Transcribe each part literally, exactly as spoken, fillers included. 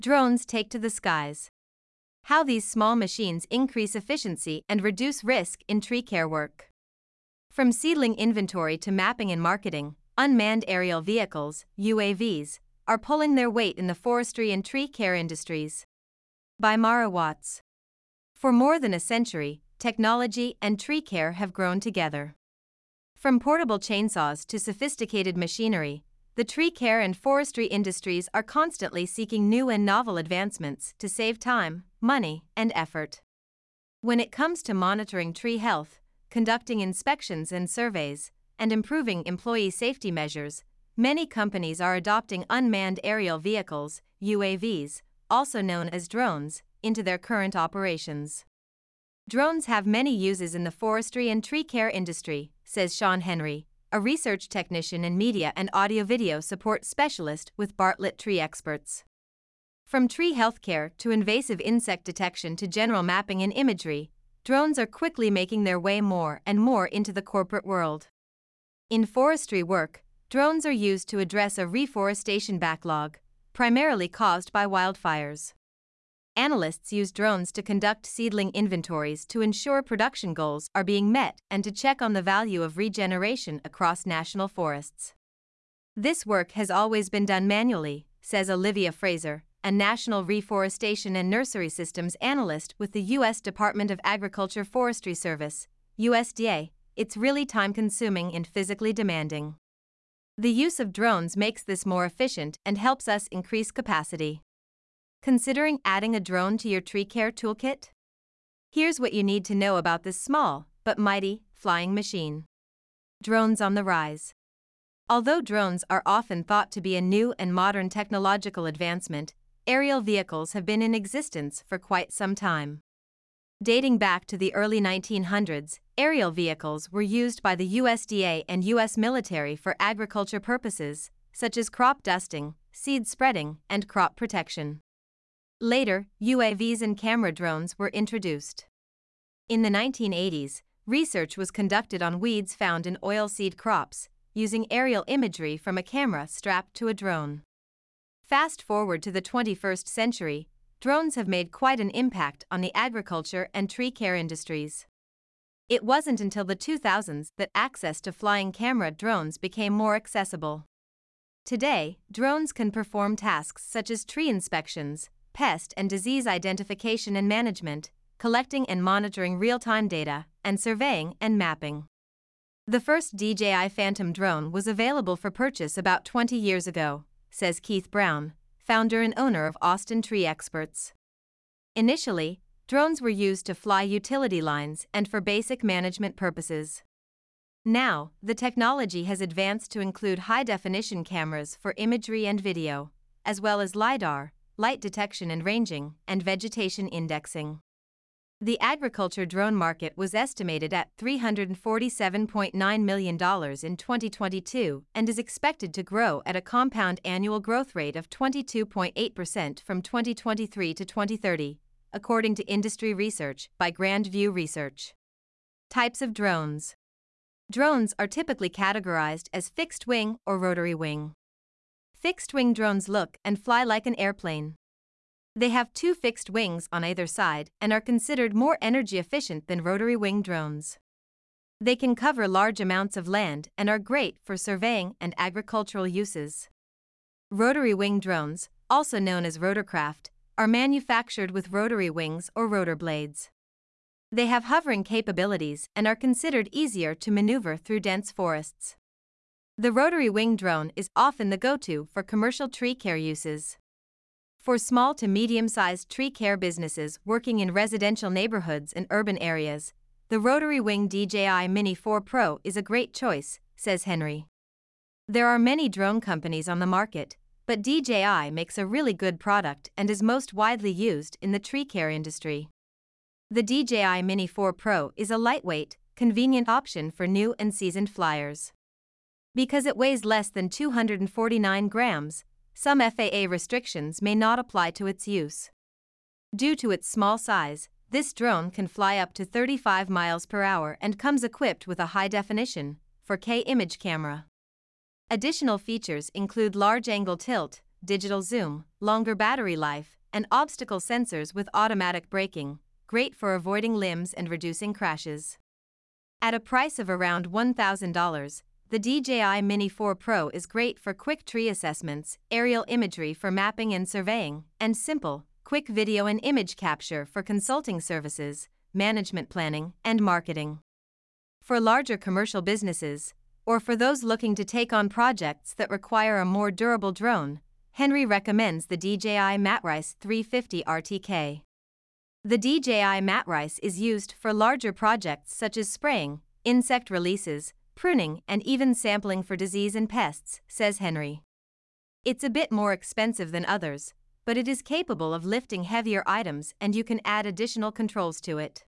Drones take to the skies. How these small machines increase efficiency and reduce risk in tree care work. From seedling inventory to mapping and marketing, unmanned aerial vehicles, U A Vs, are pulling their weight in the forestry and tree care industries. By Mara Watts. For more than a century, technology and tree care have grown together. From portable chainsaws to sophisticated machinery, the tree care and forestry industries are constantly seeking new and novel advancements to save time, money, and effort. When it comes to monitoring tree health, conducting inspections and surveys, and improving employee safety measures, many companies are adopting unmanned aerial vehicles, U A Vs, also known as drones, into their current operations. Drones have many uses in the forestry and tree care industry, says Sean Henry, a research technician and media and audio-video support specialist with Bartlett Tree Experts. From tree healthcare to invasive insect detection to general mapping and imagery, drones are quickly making their way more and more into the corporate world. In forestry work, drones are used to address a reforestation backlog, primarily caused by wildfires. Analysts use drones to conduct seedling inventories to ensure production goals are being met and to check on the value of regeneration across national forests. This work has always been done manually, says Olivia Fraser, a National Reforestation and Nursery Systems analyst with the U S Department of Agriculture Forestry Service, U S D A. It's really time-consuming and physically demanding. The use of drones makes this more efficient and helps us increase capacity. Considering adding a drone to your tree care toolkit? Here's what you need to know about this small, but mighty, flying machine. Drones on the rise. Although drones are often thought to be a new and modern technological advancement, aerial vehicles have been in existence for quite some time. Dating back to the early nineteen hundreds, aerial vehicles were used by the U S D A and U S military for agriculture purposes, such as crop dusting, seed spreading, and crop protection. Later, U A Vs and camera drones were introduced. In the nineteen eighties, research was conducted on weeds found in oilseed crops, using aerial imagery from a camera strapped to a drone. Fast forward to the twenty-first century, drones have made quite an impact on the agriculture and tree care industries. It wasn't until the two thousands that access to flying camera drones became more accessible. Today, drones can perform tasks such as tree inspections, pest and disease identification and management, collecting and monitoring real-time data, and surveying and mapping. The first D J I Phantom drone was available for purchase about twenty years ago, says Keith Brown, founder and owner of Austin Tree Experts. Initially, drones were used to fly utility lines and for basic management purposes. Now, the technology has advanced to include high-definition cameras for imagery and video, as well as LiDAR, light detection and ranging, and vegetation indexing. The agriculture drone market was estimated at three hundred forty-seven point nine million dollars in twenty twenty-two and is expected to grow at a compound annual growth rate of twenty-two point eight percent from twenty twenty-three to twenty thirty, according to industry research by Grand View Research. Types of drones. Drones are typically categorized as fixed-wing or rotary-wing. Fixed-wing drones look and fly like an airplane. They have two fixed wings on either side and are considered more energy efficient than rotary-wing drones. They can cover large amounts of land and are great for surveying and agricultural uses. Rotary-wing drones, also known as rotorcraft, are manufactured with rotary wings or rotor blades. They have hovering capabilities and are considered easier to maneuver through dense forests. The rotary-wing drone is often the go-to for commercial tree care uses. For small to medium-sized tree care businesses working in residential neighborhoods and urban areas, the rotary-wing D J I Mini four Pro is a great choice, says Henry. There are many drone companies on the market, but D J I makes a really good product and is most widely used in the tree care industry. The D J I Mini four Pro is a lightweight, convenient option for new and seasoned flyers. Because it weighs less than two hundred forty-nine grams, some F A A restrictions may not apply to its use. Due to its small size, this drone can fly up to thirty-five miles per hour and comes equipped with a high-definition, four K image camera. Additional features include large-angle tilt, digital zoom, longer battery life, and obstacle sensors with automatic braking, great for avoiding limbs and reducing crashes. At a price of around one thousand dollars, the D J I Mini four Pro is great for quick tree assessments, aerial imagery for mapping and surveying, and simple, quick video and image capture for consulting services, management planning, and marketing. For larger commercial businesses, or for those looking to take on projects that require a more durable drone, Henry recommends the D J I Matrice three fifty R T K. The D J I Matrice is used for larger projects such as spraying, insect releases, pruning, and even sampling for disease and pests, says Henry. It's a bit more expensive than others, but it is capable of lifting heavier items and you can add additional controls to it.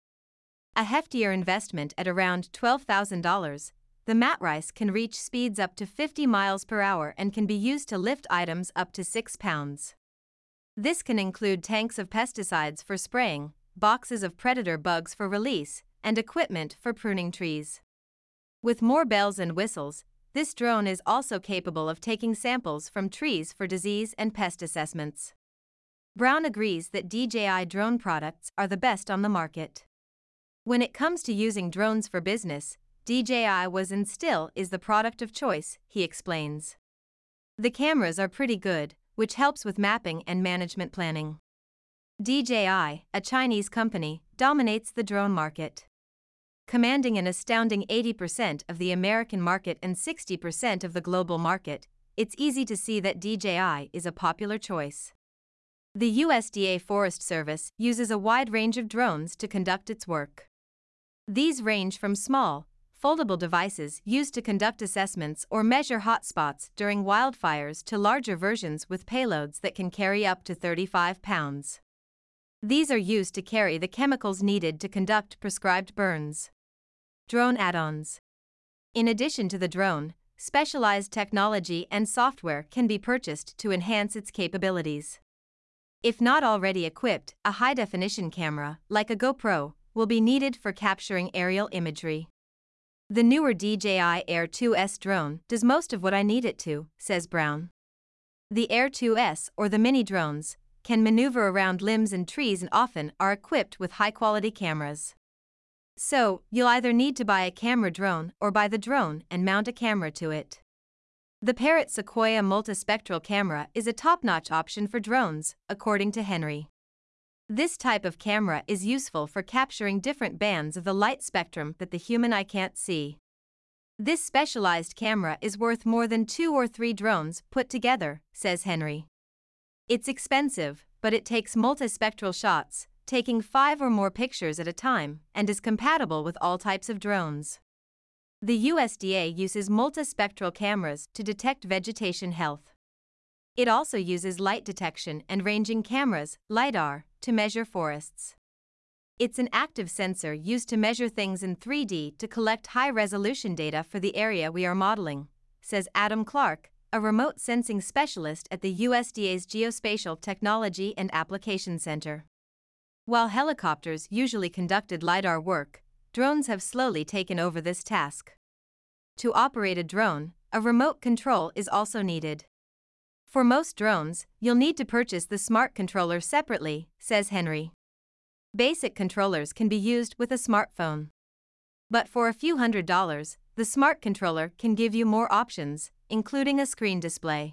A heftier investment at around twelve thousand dollars, the Matrice can reach speeds up to fifty miles per hour and can be used to lift items up to six pounds. This can include tanks of pesticides for spraying, boxes of predator bugs for release, and equipment for pruning trees. With more bells and whistles, this drone is also capable of taking samples from trees for disease and pest assessments. Brown agrees that D J I drone products are the best on the market. When it comes to using drones for business, D J I was and still is the product of choice, he explains. The cameras are pretty good, which helps with mapping and management planning. D J I, a Chinese company, dominates the drone market. Commanding an astounding eighty percent of the American market and sixty percent of the global market, it's easy to see that D J I is a popular choice. The U S D A Forest Service uses a wide range of drones to conduct its work. These range from small, foldable devices used to conduct assessments or measure hotspots during wildfires to larger versions with payloads that can carry up to thirty-five pounds. These are used to carry the chemicals needed to conduct prescribed burns. Drone add-ons. In addition to the drone, specialized technology and software can be purchased to enhance its capabilities. If not already equipped, a high-definition camera, like a GoPro, will be needed for capturing aerial imagery. The newer D J I Air two S drone does most of what I need it to, says Brown. The Air two S, or the mini drones, can maneuver around limbs and trees and often are equipped with high-quality cameras. So, you'll either need to buy a camera drone or buy the drone and mount a camera to it. The Parrot Sequoia multispectral camera is a top-notch option for drones, according to Henry. This type of camera is useful for capturing different bands of the light spectrum that the human eye can't see. This specialized camera is worth more than two or three drones put together, says Henry. It's expensive, but it takes multispectral shots, taking five or more pictures at a time, and is compatible with all types of drones. The U S D A uses multispectral cameras to detect vegetation health. It also uses light detection and ranging cameras, LiDAR, to measure forests. It's an active sensor used to measure things in three D to collect high-resolution data for the area we are modeling, says Adam Clark, a remote sensing specialist at the U S D A's Geospatial Technology and Application Center. While helicopters usually conducted LiDAR work, drones have slowly taken over this task. To operate a drone, a remote control is also needed. For most drones, you'll need to purchase the smart controller separately, says Henry. Basic controllers can be used with a smartphone. But for a few hundred dollars, the smart controller can give you more options, including a screen display.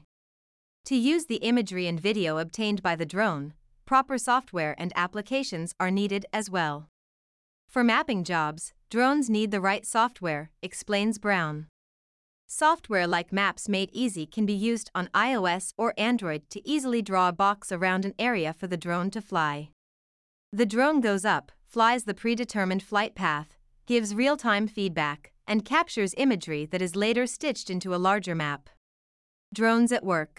To use the imagery and video obtained by the drone, proper software and applications are needed as well. For mapping jobs, drones need the right software, explains Brown. Software like Maps Made Easy can be used on iOS or Android to easily draw a box around an area for the drone to fly. The drone goes up, flies the predetermined flight path, gives real-time feedback, and captures imagery that is later stitched into a larger map. Drones at work.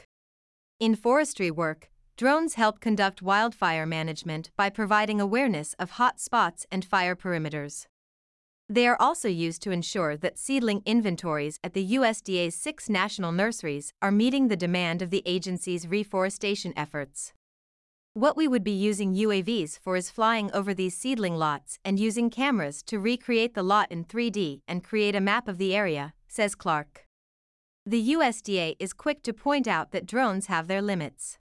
In forestry work, drones help conduct wildfire management by providing awareness of hot spots and fire perimeters. They are also used to ensure that seedling inventories at the U S D A's six national nurseries are meeting the demand of the agency's reforestation efforts. What we would be using U A Vs for is flying over these seedling lots and using cameras to recreate the lot in three D and create a map of the area, says Clark. The U S D A is quick to point out that drones have their limits.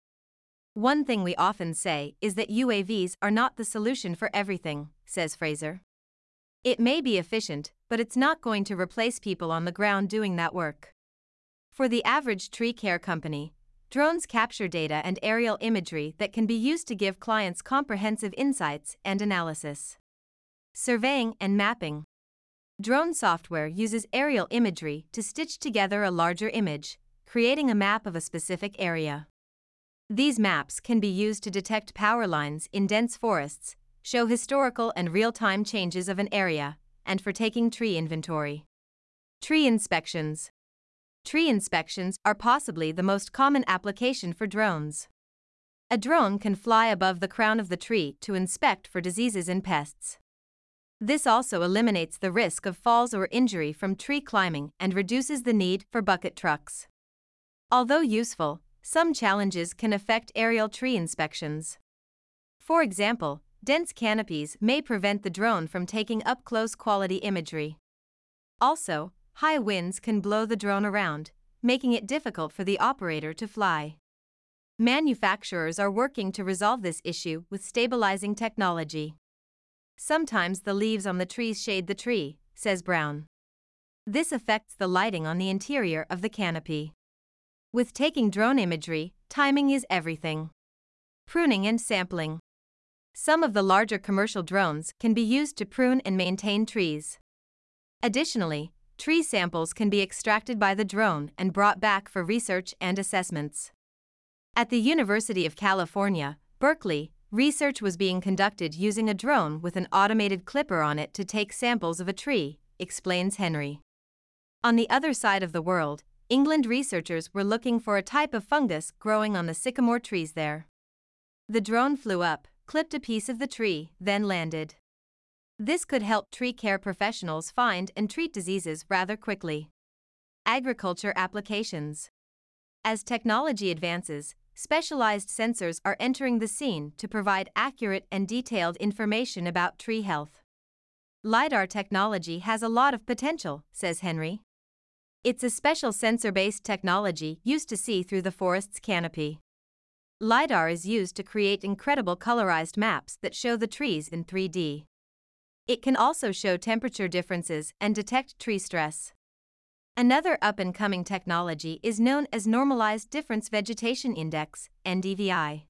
One thing we often say is that U A Vs are not the solution for everything, says Fraser. It may be efficient, but it's not going to replace people on the ground doing that work. For the average tree care company, drones capture data and aerial imagery that can be used to give clients comprehensive insights and analysis. Surveying and mapping. Drone software uses aerial imagery to stitch together a larger image, creating a map of a specific area. These maps can be used to detect power lines in dense forests, show historical and real-time changes of an area, and for taking tree inventory. Tree inspections. Tree inspections are possibly the most common application for drones. A drone can fly above the crown of the tree to inspect for diseases and pests. This also eliminates the risk of falls or injury from tree climbing and reduces the need for bucket trucks. Although useful, some challenges can affect aerial tree inspections. For example, dense canopies may prevent the drone from taking up-close quality imagery. Also, high winds can blow the drone around, making it difficult for the operator to fly. Manufacturers are working to resolve this issue with stabilizing technology. Sometimes the leaves on the trees shade the tree, says Brown. This affects the lighting on the interior of the canopy. With taking drone imagery, timing is everything. Pruning and sampling. Some of the larger commercial drones can be used to prune and maintain trees. Additionally, tree samples can be extracted by the drone and brought back for research and assessments. At the University of California, Berkeley, research was being conducted using a drone with an automated clipper on it to take samples of a tree, explains Henry. On the other side of the world, England researchers were looking for a type of fungus growing on the sycamore trees there. The drone flew up, clipped a piece of the tree, then landed. This could help tree care professionals find and treat diseases rather quickly. Agriculture applications. As technology advances, specialized sensors are entering the scene to provide accurate and detailed information about tree health. LiDAR technology has a lot of potential, says Henry. It's a special sensor-based technology used to see through the forest's canopy. LiDAR is used to create incredible colorized maps that show the trees in three D. It can also show temperature differences and detect tree stress. Another up-and-coming technology is known as Normalized Difference Vegetation Index, N D V I.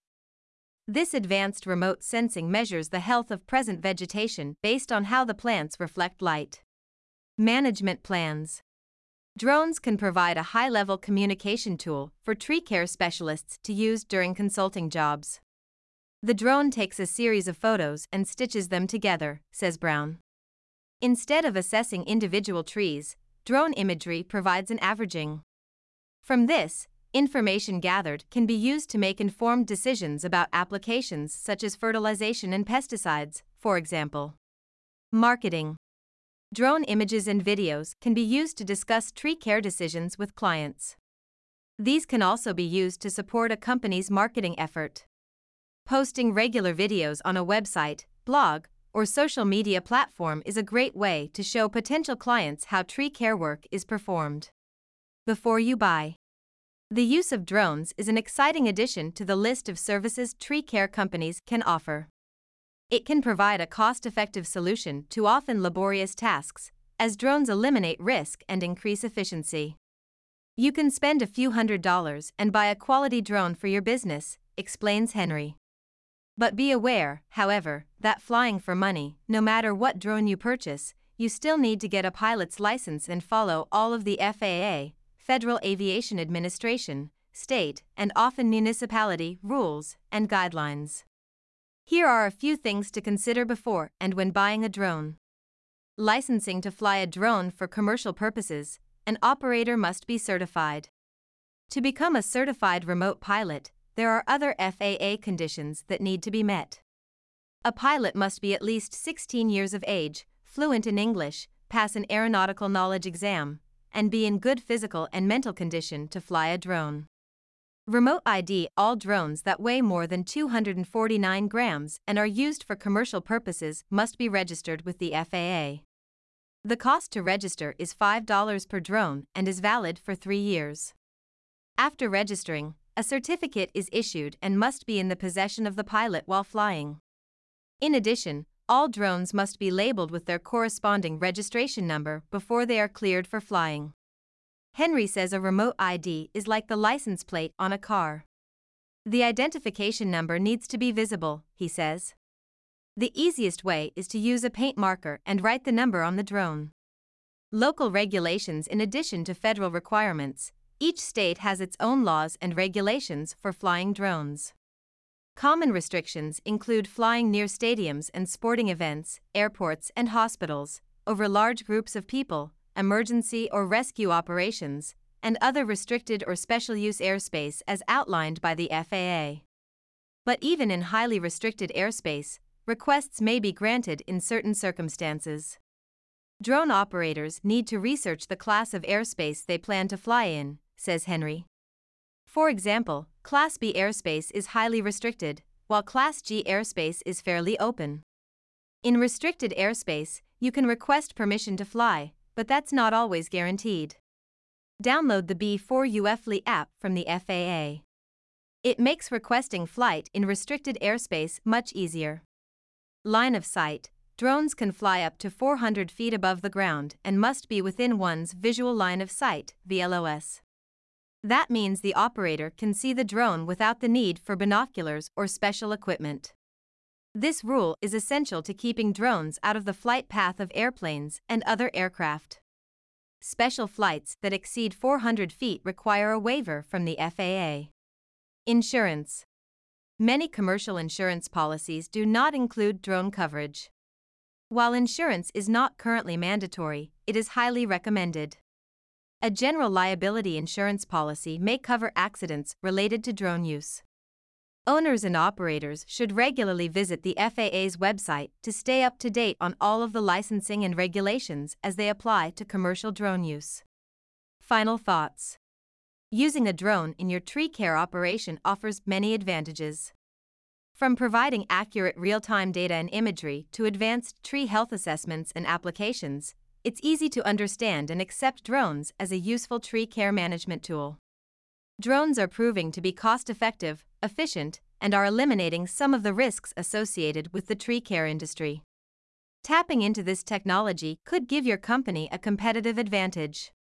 This advanced remote sensing measures the health of present vegetation based on how the plants reflect light. Management plans. Drones can provide a high-level communication tool for tree care specialists to use during consulting jobs. The drone takes a series of photos and stitches them together, says Brown. Instead of assessing individual trees, drone imagery provides an averaging. From this, information gathered can be used to make informed decisions about applications such as fertilization and pesticides, for example. Marketing. Drone images and videos can be used to discuss tree care decisions with clients. These can also be used to support a company's marketing effort. Posting regular videos on a website, blog, or social media platform is a great way to show potential clients how tree care work is performed. Before you buy. The use of drones is an exciting addition to the list of services tree care companies can offer. It can provide a cost-effective solution to often laborious tasks, as drones eliminate risk and increase efficiency. You can spend a few hundred dollars and buy a quality drone for your business, explains Henry. But be aware, however, that flying for money, no matter what drone you purchase, you still need to get a pilot's license and follow all of the F A A, Federal Aviation Administration, state, and often municipality rules and guidelines. Here are a few things to consider before and when buying a drone. Licensing to fly a drone for commercial purposes, an operator must be certified. To become a certified remote pilot, there are other F A A conditions that need to be met. A pilot must be at least sixteen years of age, fluent in English, pass an aeronautical knowledge exam, and be in good physical and mental condition to fly a drone. Remote I D. All drones that weigh more than two hundred forty-nine grams and are used for commercial purposes must be registered with the F A A. The cost to register is five dollars per drone and is valid for three years. After registering, a certificate is issued and must be in the possession of the pilot while flying. In addition, all drones must be labeled with their corresponding registration number before they are cleared for flying. Henry says a remote I D is like the license plate on a car. The identification number needs to be visible, he says. The easiest way is to use a paint marker and write the number on the drone. Local regulations. In addition to federal requirements, each state has its own laws and regulations for flying drones. Common restrictions include flying near stadiums and sporting events, airports and hospitals, over large groups of people, emergency or rescue operations, and other restricted or special use airspace as outlined by the F A A. But even in highly restricted airspace, requests may be granted in certain circumstances. Drone operators need to research the class of airspace they plan to fly in, says Henry. For example, Class B airspace is highly restricted, while Class G airspace is fairly open. In restricted airspace, you can request permission to fly, but that's not always guaranteed. Download the B four U F L Y app from the F A A. It makes requesting flight in restricted airspace much easier. Line of sight. Drones can fly up to four hundred feet above the ground and must be within one's visual line of sight, V L O S. That means the operator can see the drone without the need for binoculars or special equipment. This rule is essential to keeping drones out of the flight path of airplanes and other aircraft. Special flights that exceed four hundred feet require a waiver from the F A A. Insurance. Many commercial insurance policies do not include drone coverage. While insurance is not currently mandatory, it is highly recommended. A general liability insurance policy may cover accidents related to drone use. Owners and operators should regularly visit the F A A's website to stay up to date on all of the licensing and regulations as they apply to commercial drone use. Final thoughts. Using a drone in your tree care operation offers many advantages. From providing accurate real-time data and imagery to advanced tree health assessments and applications, it's easy to understand and accept drones as a useful tree care management tool. Drones are proving to be cost-effective, efficient, and are eliminating some of the risks associated with the tree care industry. Tapping into this technology could give your company a competitive advantage.